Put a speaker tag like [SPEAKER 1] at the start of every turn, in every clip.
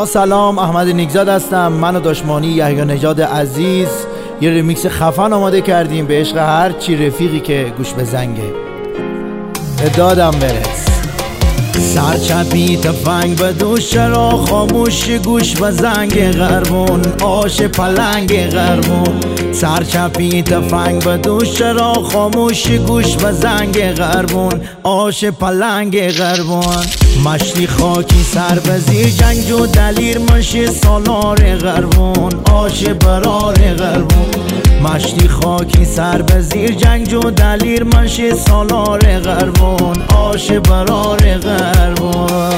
[SPEAKER 1] سلام، احمد نیکزاد هستم. من و دشمانی یحیی نژاد عزیز یه ریمیکس خفن آماده کردیم به عشق هر چی رفیقی که گوش به زنگه. به دادم برس. سرچپی تفنگ به دوش، چرا خاموش گوش به زنگ غربون، آش پلنگ غربون. سرچپی تفنگ به دوش، چرا خاموش گوش به زنگ غربون، آش پلنگ غربون. مشتی خاکی سر به زیر، جنگ و دلیر مشی سالار غربون، آش برار غربون. مشتی خاکی سر به زیر، جنگ و دلیر مشی سالار غربون، آش برار غربون.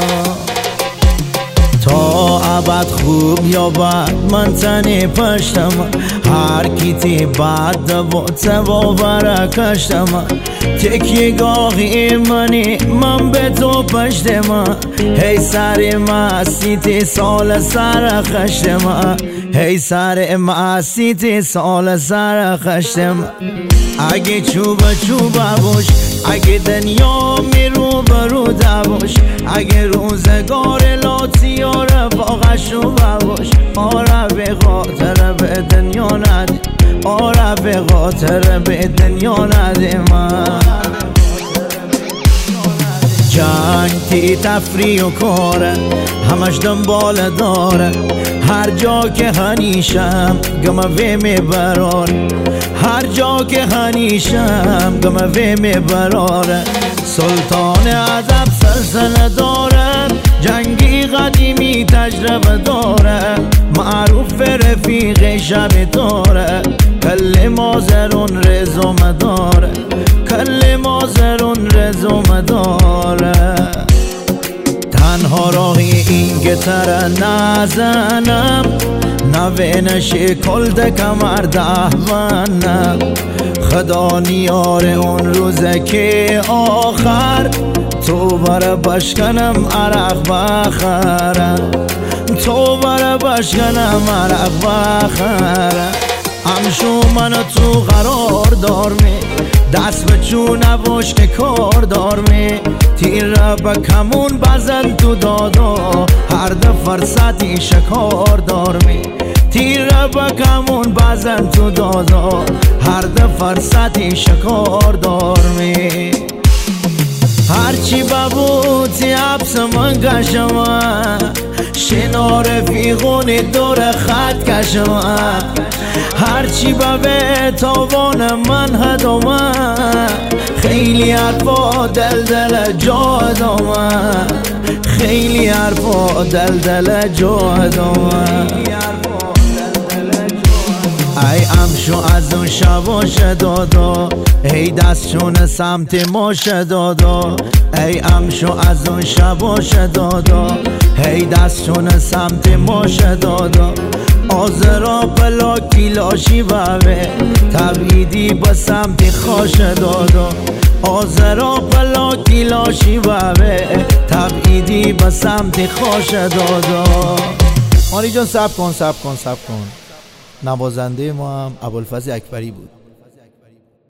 [SPEAKER 1] تا ابد خوب یا بد من تنی پشتم، هر کیتی بد و برکشتم. تکی گاهی منی من به تو پشتم، هی سر مسیتی سال سر خشتم، هی سر مسیتی سال سر خشتم. اگه چوب باش، اگه دنیا می رو برو دباش، اگه روزگار لاتی آره باقش رو باش. آره به خاطر به دنیا نده، آره به خاطر به دنیا نده. من جنگ تی تفریح و کاره، همش دنبال داره. هر جا که هنیشم گمه وی میبراره، هر جا که هنیشم گمه وی میبراره. سلطان ادب سلسله داره، جنگی قدیمی تجربه داره. معروف رفیق شب داره، کل مازرون رزومه داره، کل مازرون رزومه داره. تنها راهی این گتر نزنم، نوینش کلد کمر دهونم. خدا نیاره اون روزه که آخر تو بره بشکنم عرق بخرم، تو بره بشکنم عرق بخرم. همشو منو تو قرار دار می، دست به چونه باش که کار دار می. تیر به کمون بزن تو دادا، هر ده فرصتی شکار دار می. تیر به کمون بزن تو دادا، هر ده فرصتی شکار دار می. هرچی ببوتی حبس من کشم، شنا رفیقونی دور خط کشم. هرچی به تاوان من هدامه، خیلی حرفا دل جا دامه، خیلی حرفا دل جا دامه. ای امشو از اون شباش دادا، ای دستشون سمت ماش دادا. ای امشو از اون شباش دادا، ای دستشون سمت ماش دادا. آزرا بلا کلاشی بابه، تبعیدی با سمت خاش دادا. آزرا بلا کلاشی بابه، تبعیدی با سمت خاش دادا. مانی جان سب کن. نوازنده ما هم ابوالفضل اکبری بود.